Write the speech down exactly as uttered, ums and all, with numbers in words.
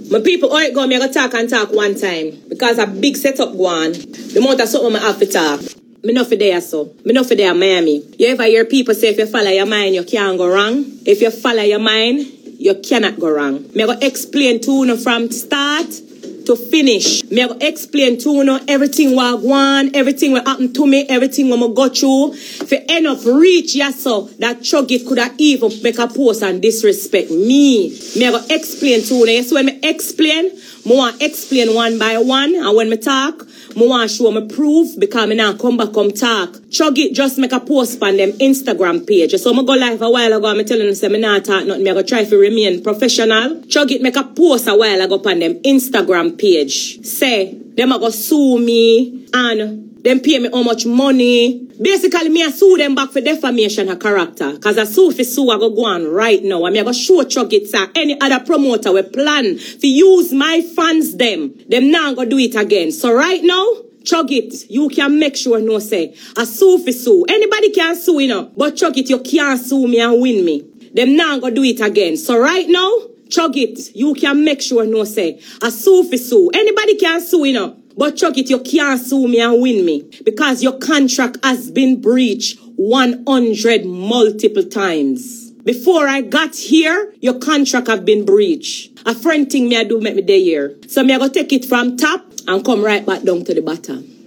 My people, all right, go, me I go talk and talk one time. Because a big setup go on. The amount of something I have to talk. Me know for there, so. Me know for there, Miami. You ever hear people say if you follow your mind, you can't go wrong? If you follow your mind, you cannot go wrong. Me I go explain to you from start to finish. Me I go explain to you everything what go on, everything what happened to me, everything what I go through. For end up reach yes so that Chugit could have even make a post and disrespect me. Me I go explain to you. So when me explain, I want explain one by one, and when me talk, I want show me proof because me now come back come talk. Chugit just make a post on them Instagram page. So I go live a while ago, I'm telling them say me not talk nothing. I go try to remain professional. Chugit make a post a while ago on them Instagram page. Say them a go sue me and them pay me how much money. Basically, me I sue them back for defamation of character. Because I sue for sue, I go go on right now. I mean, I go show Chugit, sir, any other promoter will plan to use my fans them. Them now go do it again. So right now, Chugit, you can make sure no say. I sue for sue. Anybody can sue, you know. But Chugit, you can't sue me and win me. Them now go do it again. So right now, Chugit, you can make sure no say. I sue for sue. Anybody can sue, you know. But Chugit, you can't sue me and win me because your contract has been breached one hundred multiple times. Before I got here, your contract have been breached. A friend thing me I do make me day here. So me I go take it from top and come right back down to the bottom.